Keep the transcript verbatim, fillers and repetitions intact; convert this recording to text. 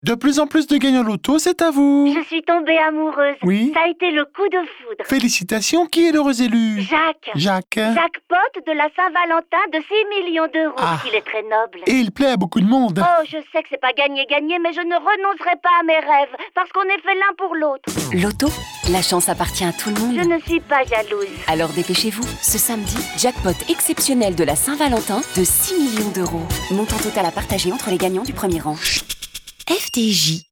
De plus en plus de gagnants loto, c'est à vous. Je suis tombée amoureuse. Oui. Ça a été le coup de foudre. Félicitations, qui est l'heureux élu? Jacques. Jacques. Jackpot de la Saint-Valentin de six millions d'euros. Ah. Il est très noble. Et il plaît à beaucoup de monde. Oh, je sais que c'est pas gagné-gagné, mais je ne renoncerai pas à mes rêves, parce qu'on est fait l'un pour l'autre. Loto, la chance appartient à tout le monde. Je ne suis pas jalouse. Alors dépêchez-vous, ce samedi, jackpot exceptionnel de la Saint-Valentin de six millions d'euros. Montant total à partager entre les gagnants du premier rang. F T J.